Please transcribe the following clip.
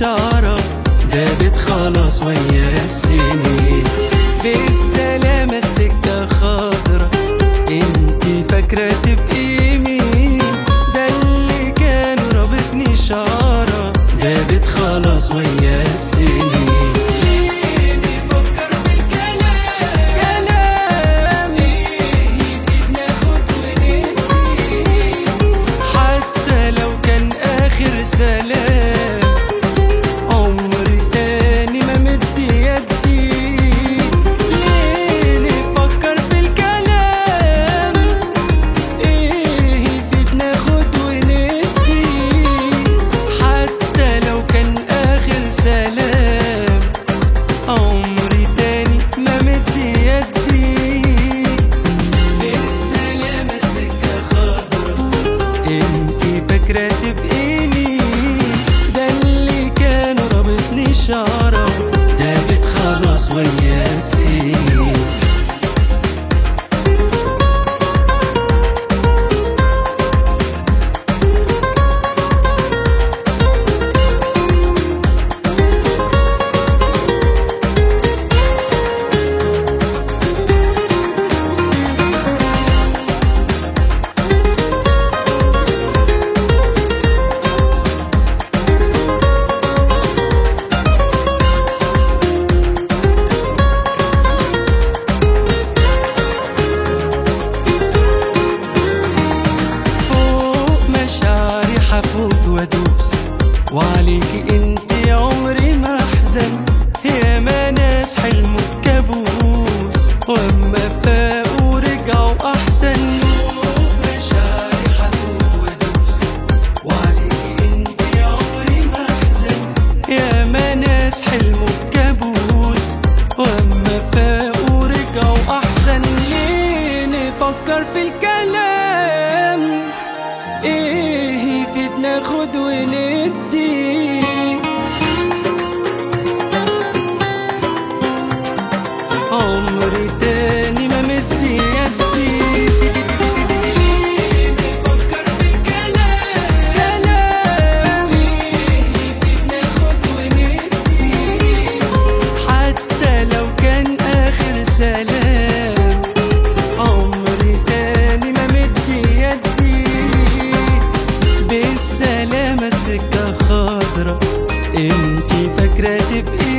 إشارة دابت خلاص ويا السنين. بالسلامة السكة خضرا، انتي فاكرة تبقي مين؟ ده اللي كان رابطني إشارة دابت خلاص ويا السنين. سلام عمري تاني ما مد يدي، ليه نفكر في الكلام؟ ايه يفيد ناخد وندي؟ حتى لو كان آخر سلام عمري تاني ما مد يدي. بالسلامة السكة خضرا، انتي فاكرة تبقي إشارة دابت خلاص ويا السنين. وعليكي انتي عمري ما احزن، ياما ناس حلموا بكابوس واما فاقوا رجعوا احسن. مشاعري حفوت وادوس، وعليكي انتي عمري ما احزن، ياما ناس حلموا بكابوس واما فاقوا رجعوا احسن. ليه نفكر في الكلام؟ ايه يفيد ناخد وندي؟ عمري تاني ما مد يدي. ليه نفكر في الكلام؟ ايه يفيد ناخد وندي؟ حتى لو كان آخر سلام عمري تاني ما مد يدي. بالسلامة السكة خضرا، انتي فاكرة تبقي